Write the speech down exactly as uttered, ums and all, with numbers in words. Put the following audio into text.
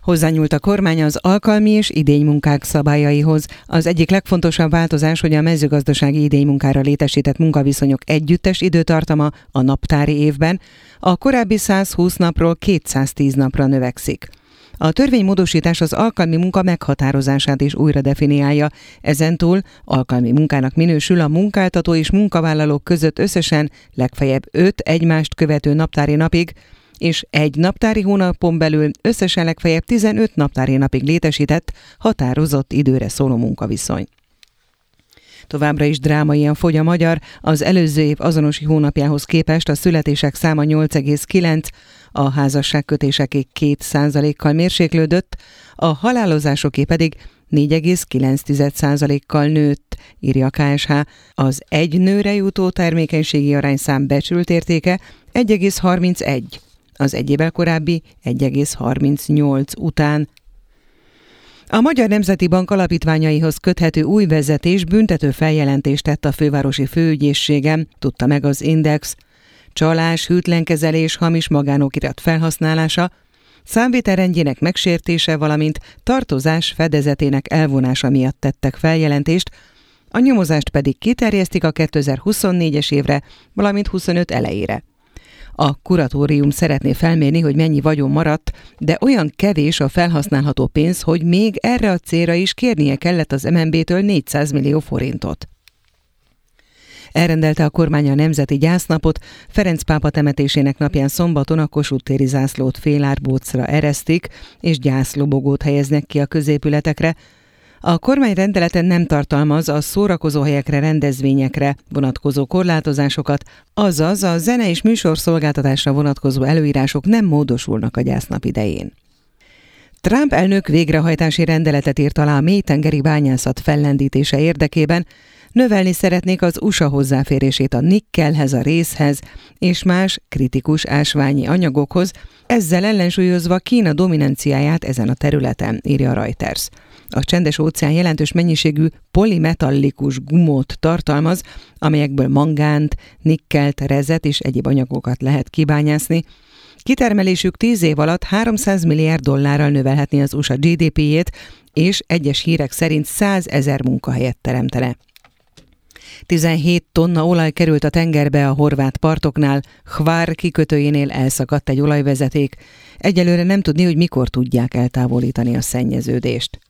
Hozzányúlt a kormány az alkalmi és idénymunkák szabályaihoz. Az egyik legfontosabb változás, hogy a mezőgazdasági idénymunkára létesített munkaviszonyok együttes időtartama a naptári évben a korábbi százhúsz napról kétszáztíz napra növekszik. A törvénymódosítás az alkalmi munka meghatározását is újra definiálja. Ezentúl alkalmi munkának minősül a munkáltató és munkavállalók között összesen legfeljebb öt egymást követő naptári napig, és egy naptári hónapon belül összesen legfeljebb tizenöt naptári napig létesített, határozott időre szóló munkaviszony. Továbbra is drámaian fogy a magyar, az előző év azonos hónapjához képest a születések száma nyolc egész kilenc, a házasságkötéseké két százalékkal mérséklődött, a halálozásoké pedig négy egész kilenc százalékkal nőtt, írja a ká es há. Az egy nőre jutó termékenységi arányszám becsült értéke egy egész harmincegy, az egy évvel korábbi egy egész harmincnyolc után. A Magyar Nemzeti Bank alapítványaihoz köthető új vezetés büntető feljelentést tett a fővárosi főügyészségen, tudta meg az Index. Csalás, hűtlenkezelés, hamis magánokirat felhasználása, számvételrendjének megsértése, valamint tartozás fedezetének elvonása miatt tettek feljelentést, a nyomozást pedig kiterjesztik a kétezer-huszonnégyes évre, valamint huszonöt elejére. A kuratórium szeretné felmérni, hogy mennyi vagyon maradt, de olyan kevés a felhasználható pénz, hogy még erre a célra is kérnie kellett az em en bé-től négyszáz millió forintot. Elrendelte a kormány a nemzeti gyásznapot, Ferenc pápa temetésének napján szombaton a Kossuth téri zászlót félárbócra eresztik, és gyászlobogót helyeznek ki a középületekre. A kormány rendelete nem tartalmaz a szórakozóhelyekre, rendezvényekre vonatkozó korlátozásokat, azaz a zene- és műsorszolgáltatásra vonatkozó előírások nem módosulnak a gyásznap idején. Trump elnök végrehajtási rendeletet írt alá a mélytengeri bányászat fellendítése érdekében, növelni szeretnék az u es á hozzáférését a nikkelhez, a rézhez és más kritikus ásványi anyagokhoz, ezzel ellensúlyozva Kína dominanciáját ezen a területen, írja a Reuters. A Csendes-óceán jelentős mennyiségű polimetallikus gumót tartalmaz, amelyekből mangánt, nikkelt, rezet és egyéb anyagokat lehet kibányászni. Kitermelésük tíz év alatt háromszáz milliárd dollárral növelhetné az u es á gé dé pé-jét, és egyes hírek szerint százezer munkahelyet teremtene. tizenhét tonna olaj került a tengerbe a horvát partoknál, Hvár kikötőjénél elszakadt egy olajvezeték. Egyelőre nem tudni, hogy mikor tudják eltávolítani a szennyeződést.